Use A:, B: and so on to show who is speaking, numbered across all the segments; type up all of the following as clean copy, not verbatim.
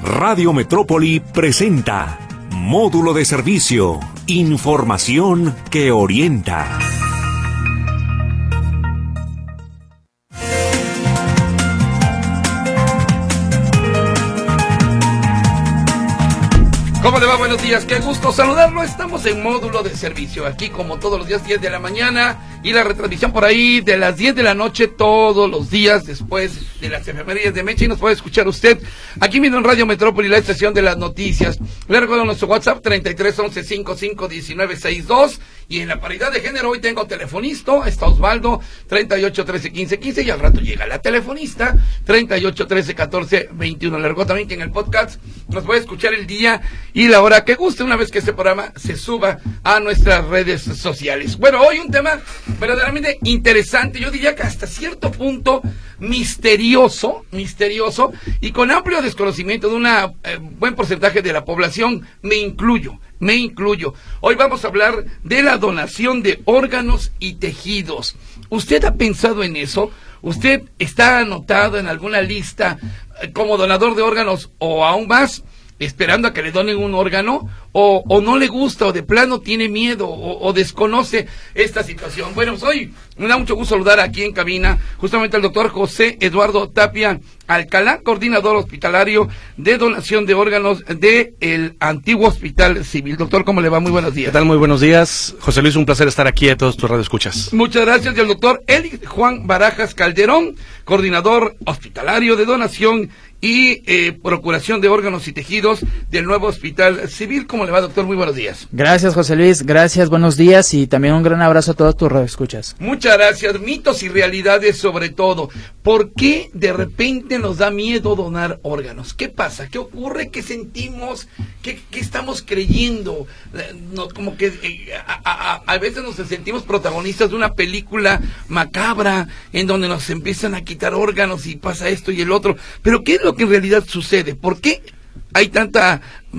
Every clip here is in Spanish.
A: Radio Metrópoli presenta Módulo de Servicio, información que orienta.
B: ¿Cómo le va? Buenos días, qué gusto saludarlo. Estamos en Módulo de Servicio, aquí como todos los días, 10 de la mañana, y la retransmisión por ahí de las 10 de la noche todos los días después de las efemérides de Mecha, y nos puede escuchar usted aquí mismo en Radio Metrópoli, la estación de las noticias. Le recuerdo nuestro WhatsApp 3311551962, y en la paridad de género hoy tengo telefonista, está Osvaldo 38131515, y al rato llega la telefonista 38131421. Le recuerdo también que en el podcast nos puede escuchar el día y la hora que guste, una vez que este programa se suba a nuestras redes sociales. Bueno, hoy un tema verdaderamente interesante, yo diría que hasta cierto punto misterioso, y con amplio desconocimiento de un buen porcentaje de la población, me incluyo. Hoy vamos a hablar de la donación de órganos y tejidos. ¿Usted ha pensado en eso? ¿Usted está anotado en alguna lista como donador de órganos, o aún más, esperando a que le donen un órgano, o no le gusta, o de plano tiene miedo, o desconoce esta situación? Bueno, pues hoy me da mucho gusto saludar aquí en cabina justamente al doctor José Eduardo Tapia Alcalá, coordinador hospitalario de donación de órganos del antiguo Hospital Civil. Doctor, ¿cómo le va? Muy buenos días.
C: ¿Qué tal? Muy buenos días, José Luis, un placer estar aquí a todos tus radioescuchas.
B: Muchas gracias. Y el doctor Eli Juan Barajas Calderón, coordinador hospitalario de donación y procuración de órganos y tejidos del nuevo Hospital Civil. ¿Cómo le va, doctor? Muy buenos días.
D: Gracias, José Luis, gracias, buenos días, y también un gran abrazo a todos tus radioescuchas.
B: Muchas gracias. Mitos y realidades sobre todo. ¿Por qué de repente nos da miedo donar órganos? ¿Qué pasa? ¿Qué ocurre? ¿Qué sentimos? ¿Qué estamos creyendo? Como que a veces nos sentimos protagonistas de una película macabra en donde nos empiezan a quitar órganos y pasa esto y el otro. Pero ¿qué es lo que en realidad sucede? ¿Por qué hay tanta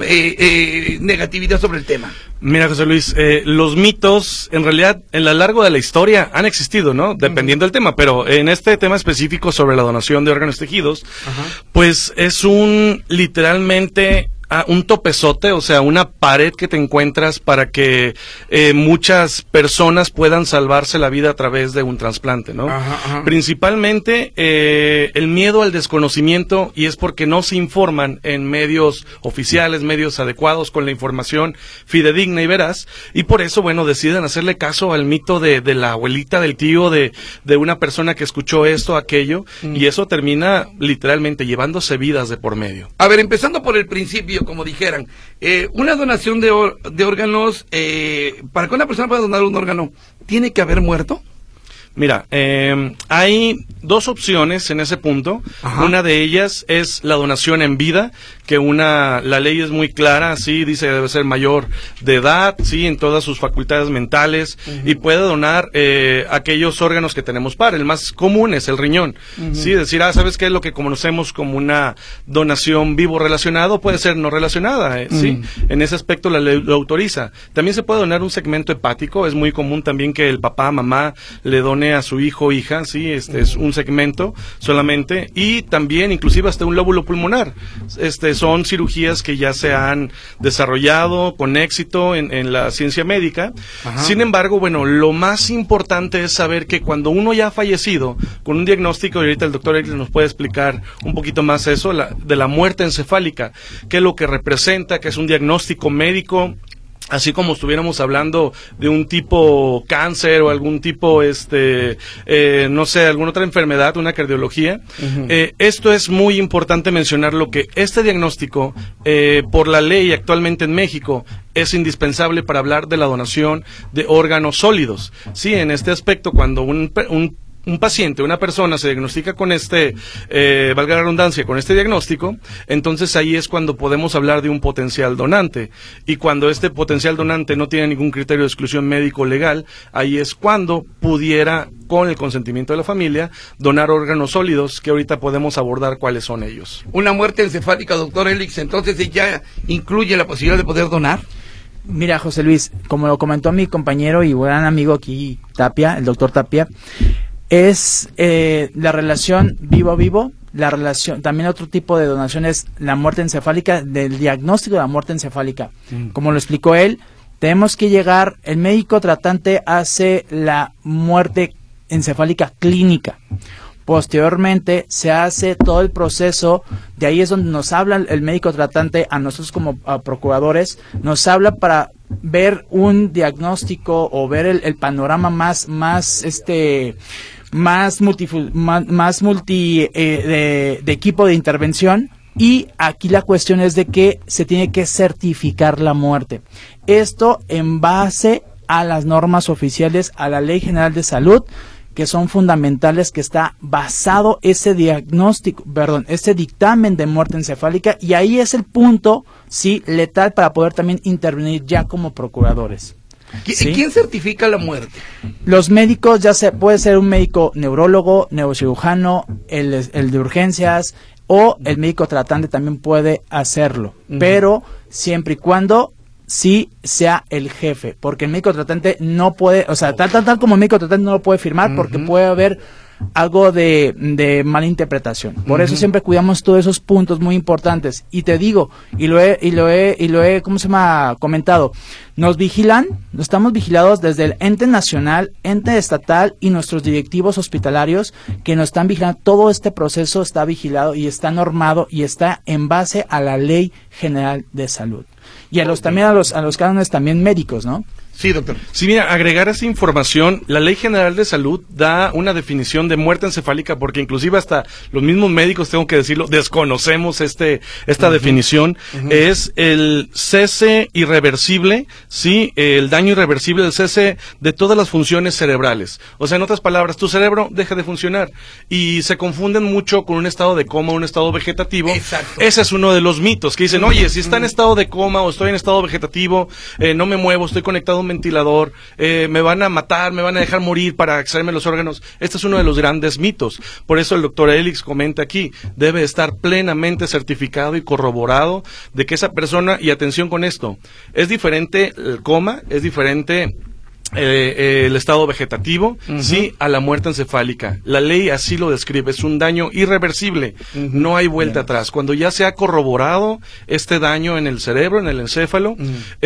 B: negatividad sobre el tema?
C: Mira, José Luis, los mitos en realidad en lo largo de la historia han existido, ¿no? Dependiendo del tema, pero en este tema específico sobre la donación de órganos y tejidos, pues es literalmente un topezote, o sea, una pared que te encuentras para que muchas personas puedan salvarse la vida a través de un trasplante, ¿no? Principalmente el miedo al desconocimiento, y es porque no se informan en medios oficiales, medios adecuados, con la información fidedigna y veraz, y por eso, bueno, deciden hacerle caso al mito de la abuelita, del tío, de una persona que escuchó esto, aquello, y eso termina literalmente llevándose vidas de por medio.
B: A ver, empezando por el principio, como dijeran, una donación de órganos, para que una persona pueda donar un órgano, ¿tiene que haber muerto?
C: Mira, hay dos opciones en ese punto. Una de ellas es la donación en vida, que la ley es muy clara, sí, dice que debe ser mayor de edad, sí, en todas sus facultades mentales, y puede donar aquellos órganos que tenemos para. El más común es el riñón, sí, decir, ¿sabes qué es lo que conocemos como una donación vivo relacionado? Puede ser no relacionada, sí, en ese aspecto la ley lo autoriza. También se puede donar un segmento hepático, es muy común también que el papá, mamá le done a su hijo o hija, sí, es un segmento solamente, y también inclusive hasta un lóbulo pulmonar. Son cirugías que ya se han desarrollado con éxito en la ciencia médica. Sin embargo, bueno, lo más importante es saber que cuando uno ya ha fallecido con un diagnóstico, y ahorita el doctor Eric nos puede explicar un poquito más eso, de la muerte encefálica, qué es lo que representa, que es un diagnóstico médico, así como estuviéramos hablando de un tipo cáncer o algún tipo, no sé, alguna otra enfermedad, una cardiología. Esto es muy importante mencionarlo, que este diagnóstico, por la ley actualmente en México, es indispensable para hablar de la donación de órganos sólidos. Sí, en este aspecto, cuando un paciente, una persona se diagnostica con valga la redundancia, con este diagnóstico, entonces ahí es cuando podemos hablar de un potencial donante. Y cuando este potencial donante no tiene ningún criterio de exclusión médico legal, ahí es cuando pudiera, con el consentimiento de la familia, donar órganos sólidos, que ahorita podemos abordar cuáles son ellos.
B: Una muerte encefálica, doctor Elix, entonces ya incluye la posibilidad de poder donar.
D: Mira, José Luis, como lo comentó mi compañero y buen amigo aquí, Tapia, el doctor Tapia, es la relación vivo a vivo la relación, también otro tipo de donación es la muerte encefálica, del diagnóstico de la muerte encefálica. Como lo explicó él, tenemos que llegar, el médico tratante hace la muerte encefálica clínica. Posteriormente se hace todo el proceso, de ahí es donde nos habla el médico tratante, a nosotros como procuradores, nos habla para ver un diagnóstico o ver el panorama más multi de equipo de intervención. Y aquí la cuestión es de que se tiene que certificar la muerte. Esto en base a las normas oficiales, a la Ley General de Salud, que son fundamentales, que está basado ese dictamen de muerte encefálica, y ahí es el punto, sí, letal para poder también intervenir ya como procuradores. ¿Sí?
B: ¿Quién certifica la muerte?
D: Los médicos, puede ser un médico neurólogo, neurocirujano, el de urgencias, o el médico tratante también puede hacerlo, pero siempre y cuando sí sea el jefe, porque el médico tratante no puede, o sea, tal como el médico tratante no lo puede firmar, porque puede haber algo de mala interpretación. Por eso siempre cuidamos todos esos puntos muy importantes. Y te digo, y lo he comentado, nos vigilan, estamos vigilados desde el ente nacional, ente estatal y nuestros directivos hospitalarios que nos están vigilando. Todo este proceso está vigilado y está normado y está en base a la Ley General de Salud. Y también a los cánones también médicos, ¿no?
B: Sí, doctor.
C: Sí, mira, agregar esa información, la Ley General de Salud da una definición de muerte encefálica, porque inclusive hasta los mismos médicos, tengo que decirlo, desconocemos esta definición. Es el cese irreversible, sí, el daño irreversible, el cese de todas las funciones cerebrales. O sea, en otras palabras, tu cerebro deja de funcionar y se confunden mucho con un estado de coma, un estado vegetativo.
B: Exacto.
C: Ese es uno de los mitos, que dicen, oye, si está en estado de coma o estoy en estado vegetativo, no me muevo, estoy conectado a un ventilador, me van a matar, me van a dejar morir para extraerme los órganos. Este es uno de los grandes mitos. Por eso el doctor Elix comenta aquí, debe estar plenamente certificado y corroborado de que esa persona, y atención con esto, es diferente el coma, es diferente el estado vegetativo, sí, a la muerte encefálica. La ley así lo describe, es un daño irreversible, no hay vuelta atrás. Cuando ya se ha corroborado este daño en el cerebro, en el encéfalo,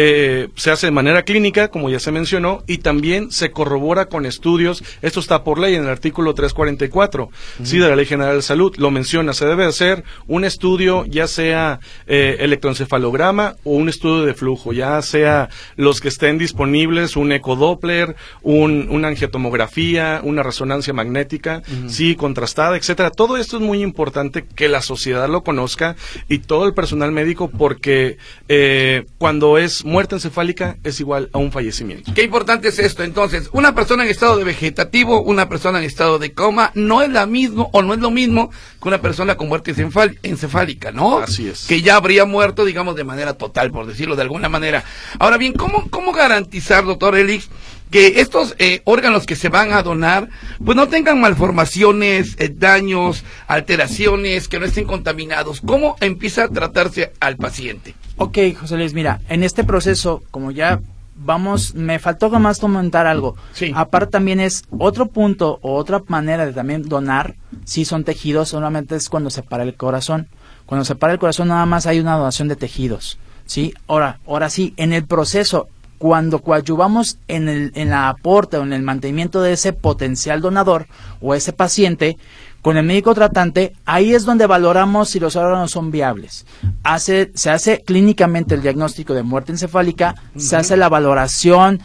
C: se hace de manera clínica, como ya se mencionó, y también se corrobora con estudios. Esto está por ley en el artículo 344, sí, de la Ley General de Salud, lo menciona, se debe hacer un estudio, ya sea electroencefalograma o un estudio de flujo, ya sea los que estén disponibles, un ecodoppler, una angiotomografía, una resonancia magnética, sí, contrastada, etcétera. Todo esto es muy importante que la sociedad lo conozca y todo el personal médico, porque cuando es muerte encefálica es igual a un fallecimiento.
B: Qué importante es esto. Entonces, una persona en estado de vegetativo, una persona en estado de coma, no es la mismo o no es lo mismo que una persona con muerte encefálica, ¿no?
C: Así es.
B: Que ya habría muerto, digamos, de manera total, por decirlo de alguna manera. Ahora bien, ¿cómo garantizar, doctor Elix, que estos órganos que se van a donar, pues no tengan malformaciones, daños, alteraciones, que no estén contaminados? ¿Cómo empieza a tratarse al paciente?
D: Ok, José Luis, mira, en este proceso, como ya me faltó más comentar algo.
B: Sí.
D: Aparte también es otro punto o otra manera de también donar, si son tejidos, solamente es cuando se para el corazón. Cuando se para el corazón nada más hay una donación de tejidos, ¿sí? Ahora sí, en el proceso, cuando coadyuvamos en el aporte o en el mantenimiento de ese potencial donador o ese paciente, con el médico tratante, ahí es donde valoramos si los órganos son viables. Se hace clínicamente el diagnóstico de muerte encefálica, se hace la valoración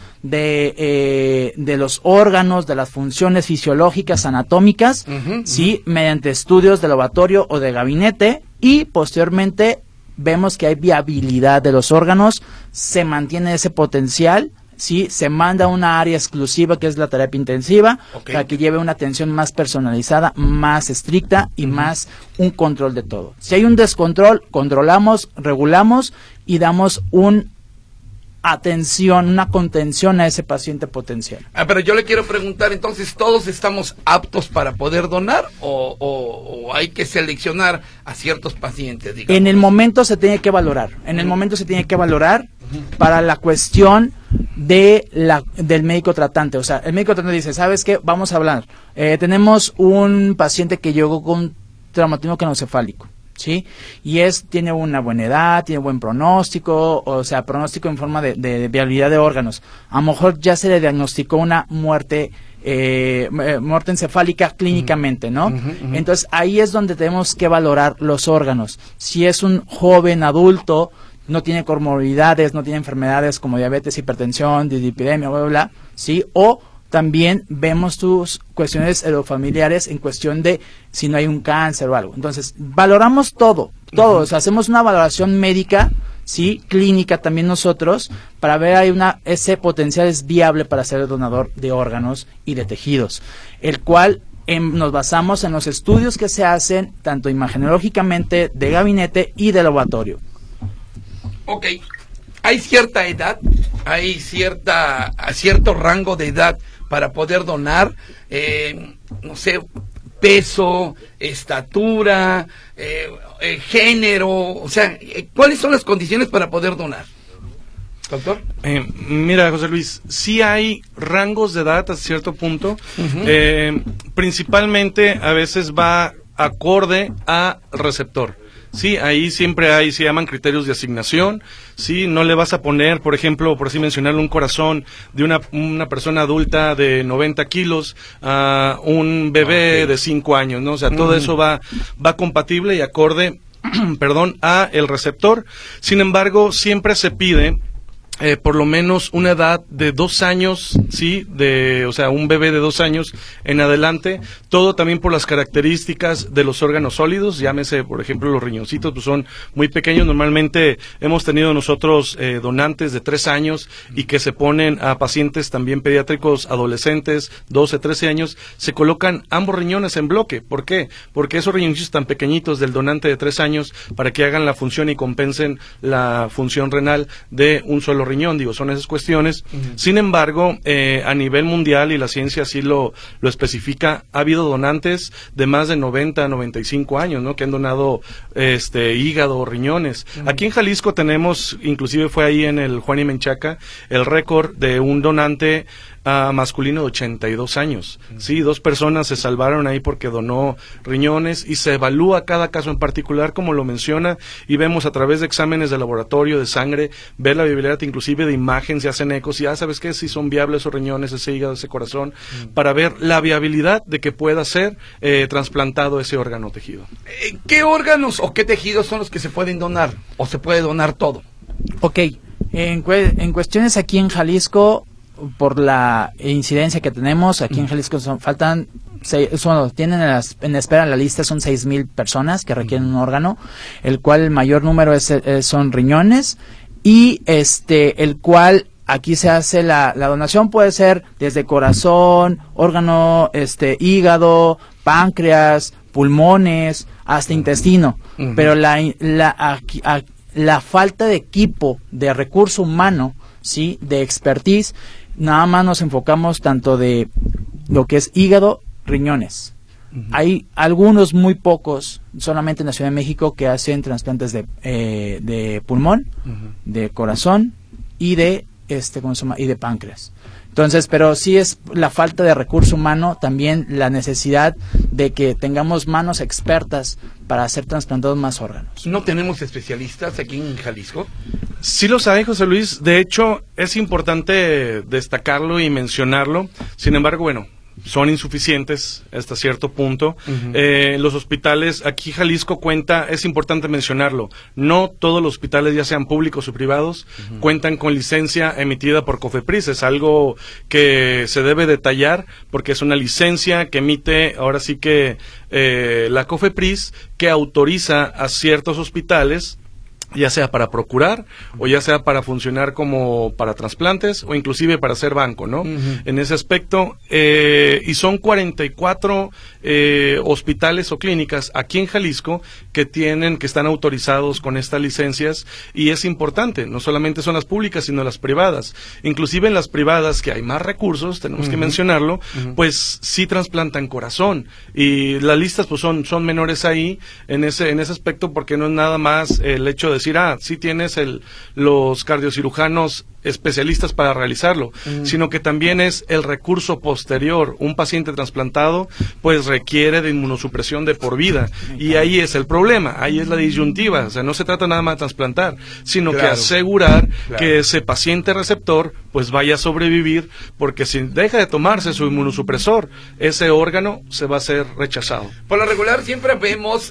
D: de los órganos, de las funciones fisiológicas, anatómicas, ¿sí? Mediante estudios de laboratorio o de gabinete, y posteriormente vemos que hay viabilidad de los órganos, se mantiene ese potencial, sí, se manda a una área exclusiva que es la terapia intensiva, para que lleve una atención más personalizada, más estricta y más un control de todo. Si hay un descontrol, controlamos, regulamos y damos una contención a ese paciente potencial.
B: Pero yo le quiero preguntar, entonces, ¿todos estamos aptos para poder donar o hay que seleccionar a ciertos pacientes, digamos?
D: En el momento se tiene que valorar, para la cuestión del médico tratante. O sea, el médico tratante dice, ¿sabes qué? Vamos a hablar. Tenemos un paciente que llegó con traumatismo craneoencefálico, ¿sí? Y tiene una buena edad, tiene buen pronóstico, o sea, pronóstico en forma de viabilidad de órganos. A lo mejor ya se le diagnosticó una muerte encefálica clínicamente, ¿no? Entonces ahí es donde tenemos que valorar los órganos. Si es un joven adulto, no tiene comorbilidades, no tiene enfermedades como diabetes, hipertensión, dislipidemia, bla, bla, bla, ¿sí? O también vemos tus cuestiones heredofamiliares en cuestión de si no hay un cáncer o algo. Entonces, valoramos todo, o sea, hacemos una valoración médica, sí, clínica también nosotros, para ver ese potencial es viable para ser donador de órganos y de tejidos, el cual nos basamos en los estudios que se hacen, tanto imagenológicamente, de gabinete y de laboratorio.
B: Ok, hay cierta edad, hay cierto rango de edad para poder donar, no sé, peso, estatura, género, o sea, ¿cuáles son las condiciones para poder donar? Doctor.
C: Mira, José Luis, sí hay rangos de edad hasta cierto punto, principalmente a veces va acorde a receptor. Sí, ahí siempre se llaman criterios de asignación. Sí, no le vas a poner, por ejemplo, por así mencionarlo, un corazón de una persona adulta de 90 kilos a un bebé de 5 años, ¿no? O sea, todo eso va compatible y acorde, perdón, a el receptor. Sin embargo, siempre se pide por lo menos una edad de 2 años, sí, o sea, un bebé de 2 años en adelante, todo también por las características de los órganos sólidos, llámese, por ejemplo, los riñoncitos, pues son muy pequeños. Normalmente hemos tenido nosotros donantes de 3 años y que se ponen a pacientes también pediátricos adolescentes, 12, 13 años, se colocan ambos riñones en bloque. ¿Por qué? Porque esos riñoncitos tan pequeñitos del donante de 3 años, para que hagan la función y compensen la función renal de un solo riñón, son esas cuestiones. Sin embargo, a nivel mundial, y la ciencia así lo especifica, ha habido donantes de más de 90, 95 años, ¿no? Que han donado hígado o riñones. Aquí en Jalisco tenemos, inclusive fue ahí en el Juan y Menchaca, el récord de un donante masculino de 82 años. Sí, 2 personas se salvaron ahí porque donó riñones, y se evalúa cada caso en particular, como lo menciona, y vemos a través de exámenes de laboratorio, de sangre, ver la viabilidad, inclusive de imagen, se hacen ecos, y ¿sabes qué? Si son viables esos riñones, ese hígado, ese corazón, para ver la viabilidad de que pueda ser trasplantado ese órgano tejido.
B: ¿Qué órganos o qué tejidos son los que se pueden donar? ¿O se puede donar todo? Ok,
D: en cuestiones aquí en Jalisco, por la incidencia que tenemos, aquí en Jalisco tienen en espera en la lista son 6,000 personas que requieren un órgano, el cual el mayor número son riñones, y el cual aquí se hace la donación, puede ser desde corazón, órgano, hígado, páncreas, pulmones, hasta intestino, pero la falta de equipo, de recurso humano, sí, de expertise, nada más nos enfocamos tanto de lo que es hígado, riñones. Hay algunos muy pocos, solamente en la Ciudad de México, que hacen trasplantes de pulmón, de corazón y de ¿cómo se llama? Y de páncreas. Entonces, pero sí es la falta de recurso humano, también la necesidad de que tengamos manos expertas para hacer trasplantados más órganos.
B: ¿No tenemos especialistas aquí en Jalisco?
C: Sí los hay, José Luis. De hecho, es importante destacarlo y mencionarlo. Sin embargo, bueno, son insuficientes hasta cierto punto. Los hospitales, aquí Jalisco cuenta, es importante mencionarlo, no todos los hospitales, ya sean públicos o privados, cuentan con licencia emitida por COFEPRIS. Es algo que se debe detallar, porque es una licencia que emite, ahora sí que la COFEPRIS, que autoriza a ciertos hospitales, ya sea para procurar o ya sea para funcionar como para trasplantes o inclusive para hacer banco, ¿no? En ese aspecto, y son 44 hospitales o clínicas aquí en Jalisco que están autorizados con estas licencias, y es importante, no solamente son las públicas sino las privadas. Inclusive en las privadas, que hay más recursos, tenemos que mencionarlo, pues sí trasplantan corazón, y las listas pues son menores ahí en ese aspecto, porque no es nada más el hecho de decir, sí tienes los cardiocirujanos especialistas para realizarlo, sino que también es el recurso posterior. Un paciente trasplantado pues requiere de inmunosupresión de por vida, y ahí es el problema, ahí es la disyuntiva. O sea, no se trata nada más de trasplantar, sino que asegurar que ese paciente receptor pues vaya a sobrevivir, porque si deja de tomarse su inmunosupresor, ese órgano se va a ser rechazado.
B: Por lo regular siempre vemos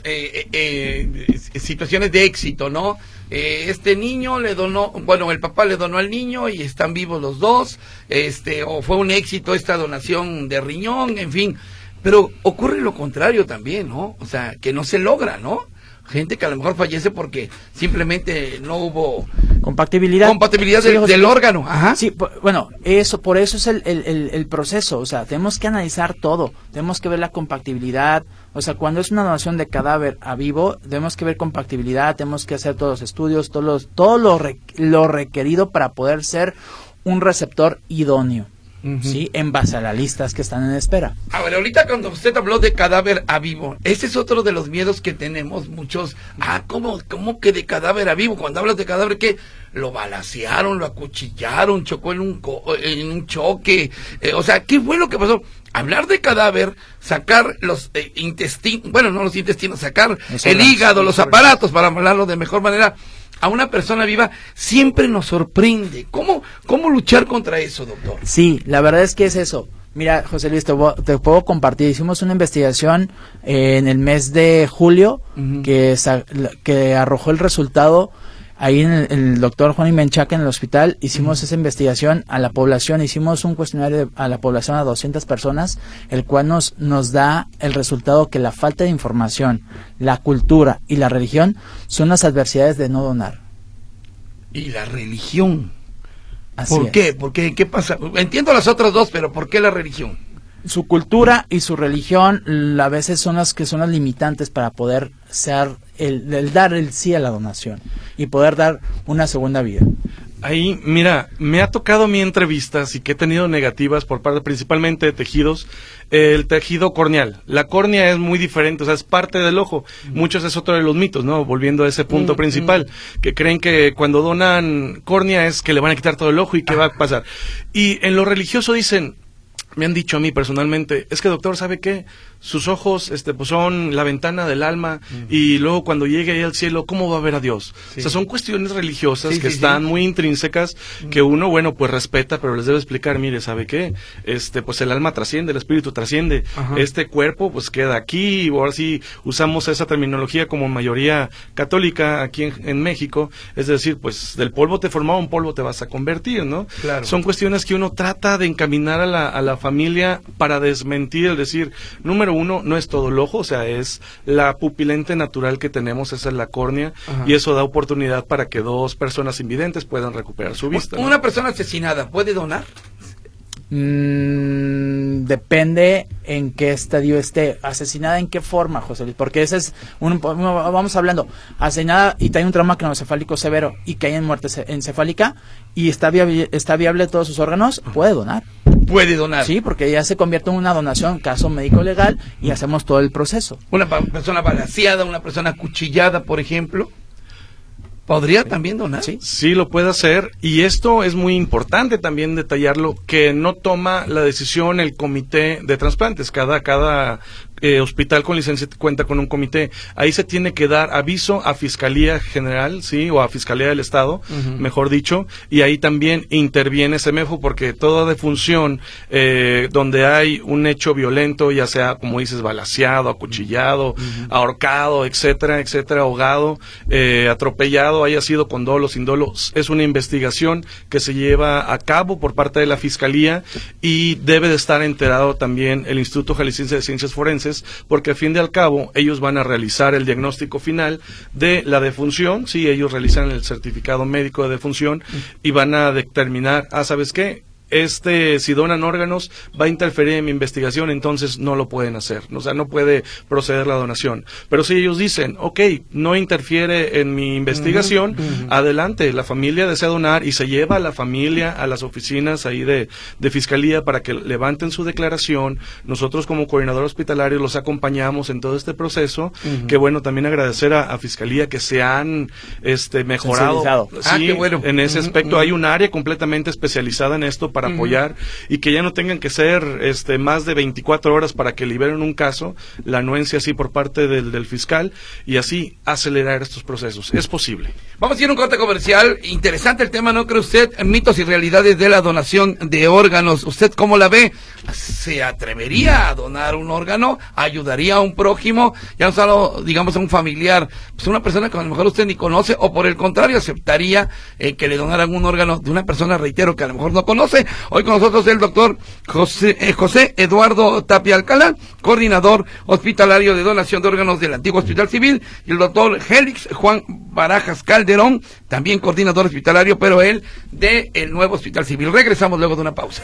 B: situaciones de éxito, ¿no? Este niño le donó, bueno, el papá le donó al niño y están vivos los dos, o fue un éxito esta donación de riñón, en fin, pero ocurre lo contrario también, ¿no? O sea, que no se logra, ¿no? Gente que a lo mejor fallece porque simplemente no hubo
D: compatibilidad
B: sí, del órgano. Ajá.
D: Sí, bueno, por eso es el proceso. O sea, tenemos que analizar todo, tenemos que ver la compatibilidad. O sea, cuando es una donación de cadáver a vivo, tenemos que ver compatibilidad, tenemos que hacer todos los estudios, todo lo requerido para poder ser un receptor idóneo. Sí, en base a las listas que están en espera.
B: A ver, ahorita cuando usted habló de cadáver a vivo, ese es otro de los miedos que tenemos muchos. ¿Cómo que de cadáver a vivo? Cuando hablas de cadáver, ¿qué? Lo balacearon, lo acuchillaron, chocó en un choque. O sea, ¿qué fue lo que pasó? Hablar de cadáver, sacar los intestinos, bueno, no los intestinos, sacar el hígado, los aparatos, para hablarlo de mejor manera, a una persona viva, siempre nos sorprende. ¿Cómo luchar contra eso, doctor?
D: Sí, la verdad es que es eso. Mira, José Luis, te puedo compartir. Hicimos una investigación en el mes de julio que arrojó el resultado. Ahí en el doctor Juan Imenchaca en el hospital hicimos esa investigación a la población, hicimos un cuestionario a la población, a 200 personas, el cual nos da el resultado que la falta de información, la cultura y la religión son las adversidades de no donar.
B: ¿Y la religión?
D: Así
B: ¿Por qué? ¿Por qué? ¿Qué pasa? Entiendo las otras dos, pero ¿por qué la religión?
D: Su cultura y su religión a veces son las limitantes para poder ser el dar el sí a la donación y poder dar una segunda vida.
C: Ahí, mira, me ha tocado mi entrevistas y que he tenido negativas por parte principalmente de tejidos, el tejido corneal. La córnea es muy diferente, o sea, es parte del ojo. Muchos es otro de los mitos, ¿no? Volviendo a ese punto principal, que creen que cuando donan córnea es que le van a quitar todo el ojo y qué va a pasar. Y en lo religioso dicen, me han dicho a mí personalmente, es que doctor, ¿sabe qué? Sus ojos pues son la ventana del alma, y luego cuando llegue ahí al cielo, ¿cómo va a ver a Dios? Sí. O sea, son cuestiones religiosas que están muy intrínsecas, que uno, bueno, pues respeta, pero les debe explicar, mire, ¿sabe qué? Pues el alma trasciende, el espíritu trasciende, este cuerpo pues queda aquí, y ahora sí usamos esa terminología como mayoría católica aquí en México, es decir, pues del polvo te formaba, un polvo te vas a convertir, ¿no? Claro. Son cuestiones que uno trata de encaminar a la familia para desmentir, es decir, número uno, no es todo el ojo, o sea, es la pupilente natural que tenemos, esa es la córnea, y eso da oportunidad para que dos personas invidentes puedan recuperar su vista, ¿no?
B: ¿Una persona asesinada puede donar?
D: Depende en qué estadio esté. ¿Asesinada en qué forma, José Luis? Porque ese es vamos hablando, asesinada y trae un trauma craneoencefálico severo y cae en muerte encefálica y está viable todos sus órganos, puede donar.
B: Puede donar.
D: Sí, porque ya se convierte en una donación, caso médico legal, y hacemos todo el proceso.
B: Una persona balaceada, una persona acuchillada, por ejemplo, ¿podría también donar?
C: Sí, lo puede hacer, y esto es muy importante también detallarlo, que no toma la decisión el comité de trasplantes. Cada hospital con licencia cuenta con un comité. Ahí se tiene que dar aviso a Fiscalía General, sí, o a Fiscalía del Estado, mejor dicho, y ahí también interviene SEMEFO, porque toda defunción donde hay un hecho violento, ya sea, como dices, balaceado, acuchillado, ahorcado, etcétera, ahogado, atropellado, haya sido con dolo, sin dolo, es una investigación que se lleva a cabo por parte de la Fiscalía, y debe de estar enterado también el Instituto Jalisciense de Ciencias Forenses, porque a fin de al cabo ellos van a realizar el diagnóstico final de la defunción, sí, ellos realizan el certificado médico de defunción y van a determinar, ¿sabes qué? si donan órganos va a interferir en mi investigación, entonces no lo pueden hacer, o sea, no puede proceder la donación. Pero si ellos dicen, ok, no interfiere en mi investigación, adelante, la familia desea donar y se lleva a la familia a las oficinas ahí de fiscalía para que levanten su declaración. Nosotros como coordinador hospitalario los acompañamos en todo este proceso, que bueno, también agradecer a fiscalía que se han mejorado. Sí,
B: qué bueno.
C: En ese aspecto hay un área completamente especializada en esto para apoyar y que ya no tengan que ser más de 24 horas para que liberen un caso, la anuencia así por parte del fiscal y así acelerar estos procesos. Es posible.
B: Vamos a ir a un corte comercial. Interesante el tema, ¿no cree usted? Mitos y realidades de la donación de órganos. ¿Usted cómo la ve? ¿Se atrevería a donar un órgano? ¿Ayudaría a un prójimo? Ya no solo, digamos, a un familiar, pues una persona que a lo mejor usted ni conoce, o por el contrario, aceptaría que le donaran un órgano de una persona, reitero, que a lo mejor no conoce. Hoy con nosotros el doctor José Eduardo Tapia Alcalá, coordinador hospitalario de donación de órganos del antiguo Hospital Civil, y el doctor Félix Juan Barajas Calderón, también coordinador hospitalario, pero él del nuevo Hospital Civil. Regresamos luego de una pausa.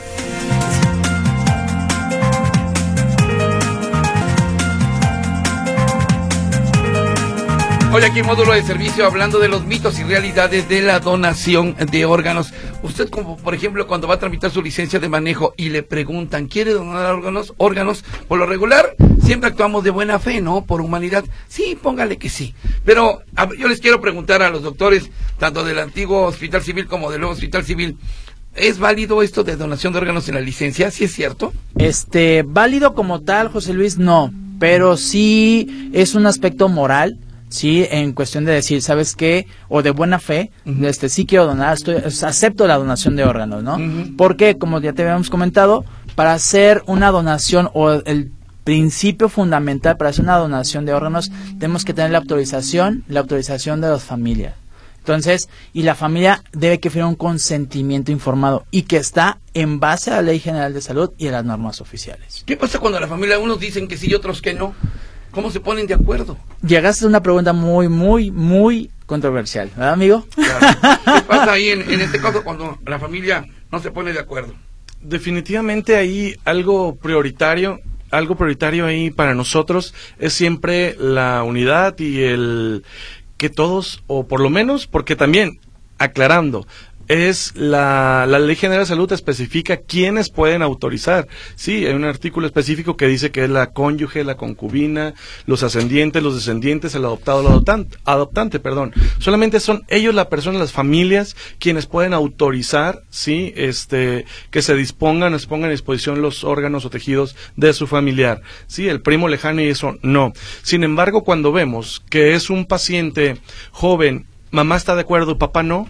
B: Hoy aquí en Módulo de Servicio hablando de los mitos y realidades de la donación de órganos. Usted, como por ejemplo, cuando va a tramitar su licencia de manejo y le preguntan, ¿quiere donar órganos? Por lo regular, siempre actuamos de buena fe, ¿no? Por humanidad. Sí, póngale que sí. Pero yo les quiero preguntar a los doctores, tanto del antiguo Hospital Civil como del nuevo Hospital Civil, ¿es válido esto de donación de órganos en la licencia? ¿Sí es cierto?
D: Válido como tal, José Luis, no. Pero sí es un aspecto moral. Sí, en cuestión de decir, ¿sabes qué? O de buena fe, sí quiero donar, acepto la donación de órganos, ¿no? Porque, como ya te habíamos comentado, para hacer una donación, o el principio fundamental para hacer una donación de órganos, tenemos que tener la autorización de las familias. Entonces, y la familia debe que firmar un consentimiento informado, y que está en base a la Ley General de Salud y a las normas oficiales.
B: ¿Qué pasa cuando la familia, unos dicen que sí y otros que no? ¿Cómo se ponen de acuerdo?
D: Llegaste a una pregunta muy, muy, muy controversial, ¿verdad, amigo?
B: Claro. ¿Qué pasa ahí en este caso cuando la familia no se pone de acuerdo?
C: Definitivamente ahí algo prioritario ahí para nosotros es siempre la unidad y el que todos, o por lo menos, porque también, aclarando, es la Ley General de Salud especifica quiénes pueden autorizar. Sí, hay un artículo específico que dice que es la cónyuge, la concubina, los ascendientes, los descendientes, el adoptado, el adoptante, perdón. Solamente son ellos, la persona, las familias, quienes pueden autorizar, sí, que se pongan a disposición los órganos o tejidos de su familiar. Sí, el primo lejano y eso no. Sin embargo, cuando vemos que es un paciente joven, mamá está de acuerdo, papá no,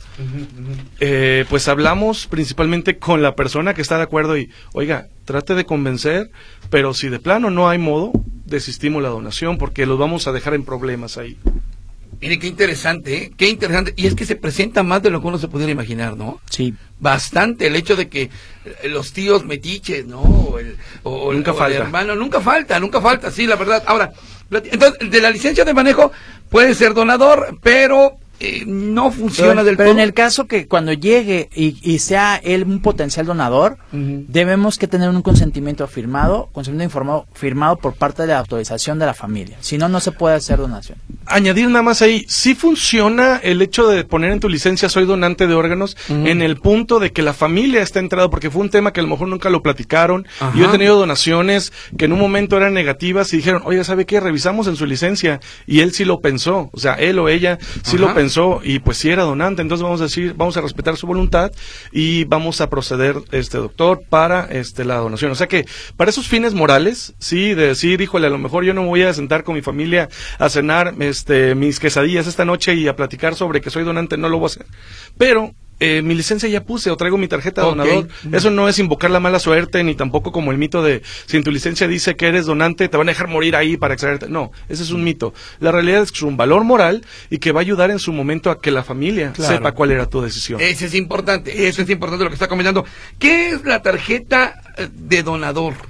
C: pues hablamos principalmente con la persona que está de acuerdo y, oiga, trate de convencer, pero si de plano no hay modo, desistimos la donación porque los vamos a dejar en problemas ahí.
B: Mire, qué interesante, ¿eh? Qué interesante. Y es que se presenta más de lo que uno se pudiera imaginar, ¿no?
D: Sí.
B: Bastante el hecho de que los tíos metiches, ¿no? O el hermano, nunca falta, sí, la verdad. Ahora, entonces, de la licencia de manejo puede ser donador, pero no funciona del todo.
D: Pero en el caso que cuando llegue y sea él un potencial donador, debemos que tener un consentimiento informado firmado por parte de la autorización de la familia. Si no, no se puede hacer donación.
C: Añadir nada más ahí, sí funciona el hecho de poner en tu licencia soy donante de órganos en el punto de que la familia está entrada, porque fue un tema que a lo mejor nunca lo platicaron. Yo he tenido donaciones que en un momento eran negativas y dijeron, oye, ¿sabe qué? Revisamos en su licencia y él sí lo pensó, o sea, él o ella sí lo pensó y pues sí era donante, entonces vamos a respetar su voluntad y vamos a proceder, doctor, para la donación. O sea que para esos fines morales, sí, de decir, híjole, a lo mejor yo no me voy a sentar con mi familia a cenar mis quesadillas esta noche y a platicar sobre que soy donante, no lo voy a hacer. Pero mi licencia ya puse o traigo mi tarjeta de donador. Eso no es invocar la mala suerte, ni tampoco como el mito de si en tu licencia dice que eres donante, te van a dejar morir ahí para extraerte. No, ese es un mito. La realidad es que es un valor moral y que va a ayudar en su momento a que la familia sepa cuál era tu decisión.
B: Eso es importante lo que está comentando. ¿Qué es la tarjeta de donador?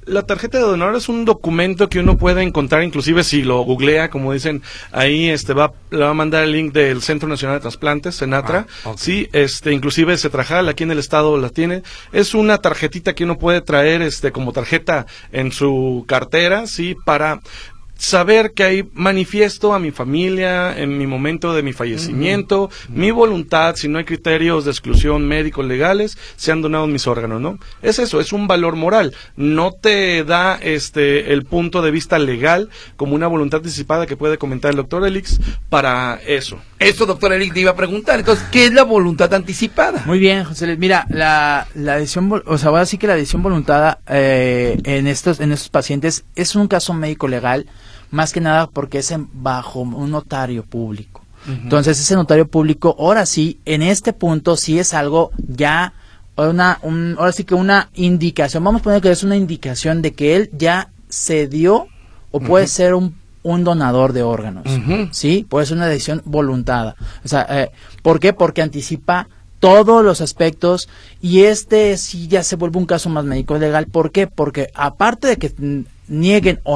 C: La tarjeta de donador es un documento que uno puede encontrar, inclusive si lo googlea, como dicen, ahí le va a mandar el link del Centro Nacional de Trasplantes, Senatra. Okay. Sí, inclusive Cetrajal, aquí en el estado la tiene. Es una tarjetita que uno puede traer, como tarjeta en su cartera, sí, para saber que ahí manifiesto a mi familia en mi momento de mi fallecimiento, mi voluntad, si no hay criterios de exclusión médicos legales, se han donado mis órganos, ¿no? Es eso, es un valor moral. No te da el punto de vista legal como una voluntad anticipada que puede comentar el doctor Elix para eso.
B: Eso, doctor Elix, le iba a preguntar. Entonces, ¿qué es la voluntad anticipada?
D: Muy bien, José Luis. Mira, la adhesión, o sea, voy a decir que la adhesión voluntada en estos pacientes es un caso médico legal, más que nada porque es bajo un notario público. Entonces, ese notario público, ahora sí, en este punto sí es algo ya, ahora sí que una indicación, vamos a poner que es una indicación de que él ya se dio o puede ser un donador de órganos, ¿sí? Puede ser una decisión voluntada. O sea, ¿por qué? Porque anticipa todos los aspectos y sí ya se vuelve un caso más médico legal. ¿Por qué? Porque aparte de que nieguen o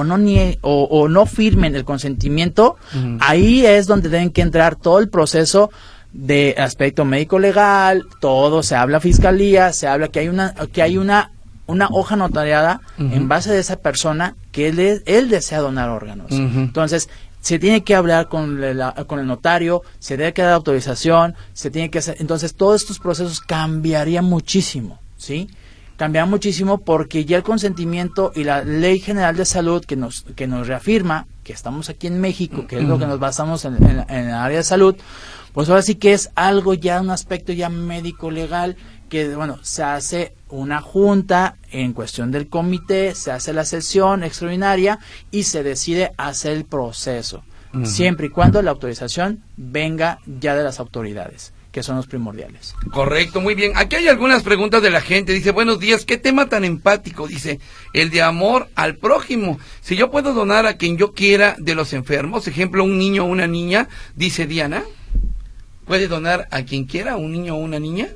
D: no firmen el consentimiento, ahí es donde deben que entrar todo el proceso de aspecto médico legal, todo, se habla fiscalía, se habla que hay una hoja notariada en base de esa persona que él desea donar órganos. Entonces, se tiene que hablar con el notario, se debe que dar autorización, se tiene que hacer, entonces todos estos procesos cambiarían muchísimo, ¿sí? Cambiaría muchísimo porque ya el consentimiento y la Ley General de Salud que nos reafirma que estamos aquí en México, que es lo que nos basamos en el área de salud, pues ahora sí que es algo ya, un aspecto ya médico legal, que bueno, se hace una junta en cuestión del comité, se hace la sesión extraordinaria y se decide hacer el proceso, siempre y cuando la autorización venga ya de las autoridades, que son los primordiales.
B: Correcto, muy bien. Aquí hay algunas preguntas de la gente. Dice, buenos días, qué tema tan empático. Dice, el de amor al prójimo. Si yo puedo donar a quien yo quiera de los enfermos, ejemplo, un niño o una niña, dice Diana, ¿puede donar a quien quiera, un niño o una niña?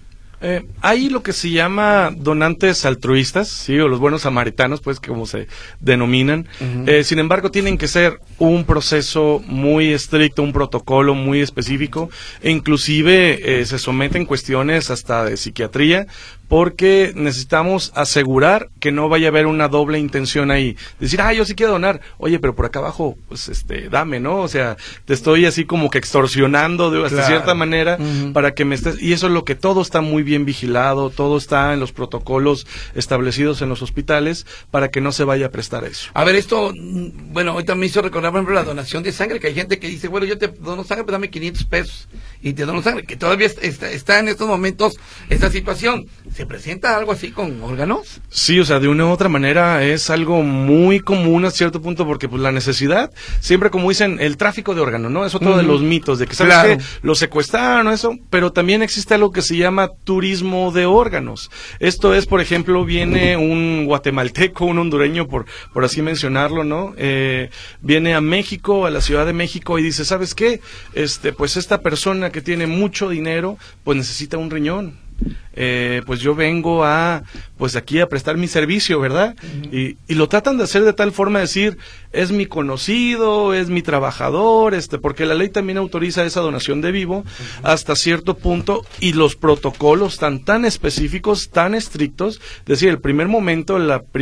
C: Hay lo que se llama donantes altruistas, sí, o los buenos samaritanos, pues, como se denominan. Sin embargo, tienen que ser un proceso muy estricto, un protocolo muy específico, e inclusive se someten cuestiones hasta de psiquiatría, porque necesitamos asegurar que no vaya a haber una doble intención ahí. Decir, yo sí quiero donar, oye, pero por acá abajo, pues, dame, ¿no? O sea, te estoy así como que extorsionando de cierta manera para que me estés... Y eso es lo que todo está muy bien vigilado, todo está en los protocolos establecidos en los hospitales para que no se vaya a prestar eso.
B: A ver, esto, bueno, ahorita me hizo recordar, por ejemplo, la donación de sangre, que hay gente que dice, bueno, yo te dono sangre, pues dame 500 pesos y te dono sangre, que todavía está en estos momentos esta situación. ¿Se presenta algo así con órganos?
C: Sí, o sea, de una u otra manera es algo muy común a cierto punto, porque pues la necesidad, siempre como dicen, el tráfico de órganos, ¿no? Es otro de los mitos, de que sabes que lo secuestraron o eso, pero también existe algo que se llama turismo de órganos. Esto es, por ejemplo, viene un guatemalteco, un hondureño, por así mencionarlo, ¿no? Viene a México, a la Ciudad de México, y dice, ¿sabes qué? Pues esta persona que tiene mucho dinero, pues necesita un riñón. Pues yo vengo aquí a prestar mi servicio, ¿verdad? Y lo tratan de hacer de tal forma de decir, es mi conocido, es mi trabajador, porque la ley también autoriza esa donación de vivo hasta cierto punto, y los protocolos están tan específicos, tan estrictos, es decir, el primer momento,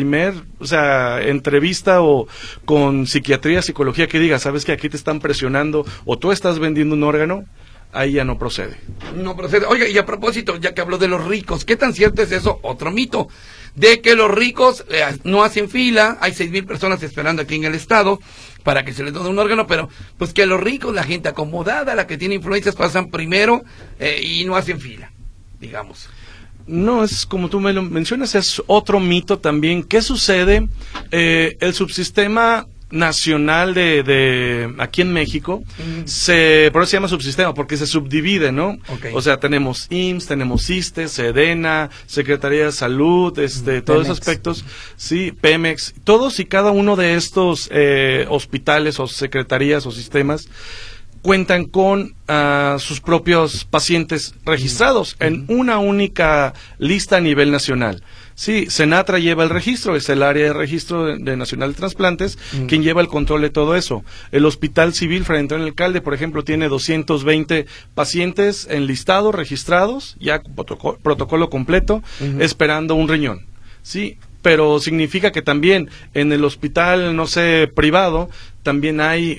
C: entrevista o con psiquiatría, psicología, que diga, sabes que aquí te están presionando o tú estás vendiendo un órgano, ahí ya no procede.
B: No procede. Oiga, y a propósito, ya que habló de los ricos, ¿qué tan cierto es eso? Otro mito, de que los ricos no hacen fila, hay 6,000 personas esperando aquí en el estado para que se les done un órgano, pero pues que los ricos, la gente acomodada, la que tiene influencias, pasan primero y no hacen fila, digamos.
C: No, es como tú me lo mencionas, es otro mito también. ¿Qué sucede? El subsistema nacional de aquí en México, por eso se llama subsistema, porque se subdivide, ¿no? Okay. O sea, tenemos IMSS, tenemos ISSSTE, SEDENA, Secretaría de Salud, todos esos aspectos, sí, Pemex, todos y cada uno de estos hospitales o secretarías o sistemas cuentan con sus propios pacientes registrados en una única lista a nivel nacional. Sí, Senatra lleva el registro, es el área de registro de Nacional de Trasplantes quien lleva el control de todo eso. El Hospital Civil Fray Antonio Alcalde, por ejemplo, tiene 220 pacientes enlistados, registrados, ya protocolo completo, esperando un riñón. Sí, pero significa que también en el hospital, no sé, privado, también